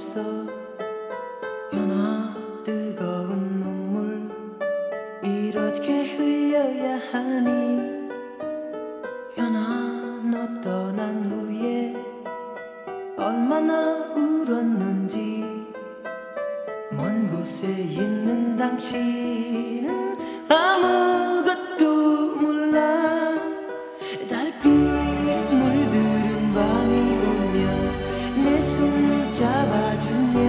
왔어. 연아 뜨거운 눈물 이렇게 흘려야 하니. 연아 너 떠난 후에 얼마나 울었는지. 먼 곳에 있는 당신은 아무것도 몰라. 달빛 물들은 밤이 오면 내 손 잡아주며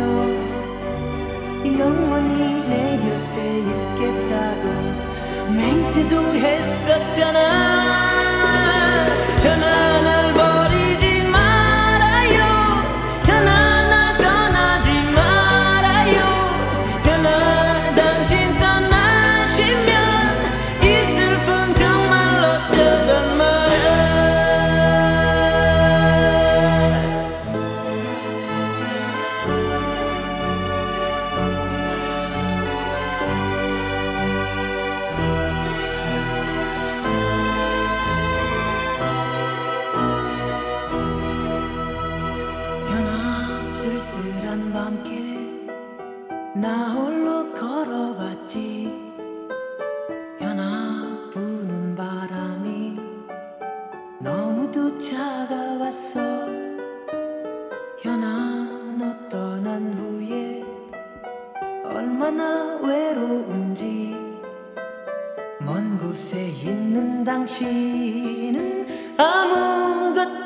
영원히 내 곁에 있겠다고 맹세도 했었잖아. 연아 날 버리지 말아요. 연아 날 떠나지 말아요. 연아 당신 떠나시면 이 슬픔 정말 어쩌단 말이야. 연아 쓸쓸한 밤길 나 홀로 걸어봤지. 연아 부는 바람이 너무도 차가웠어. 연아 너 떠난 후에 얼마나 외로운지. 먼 곳에 있는 당신은 아무것도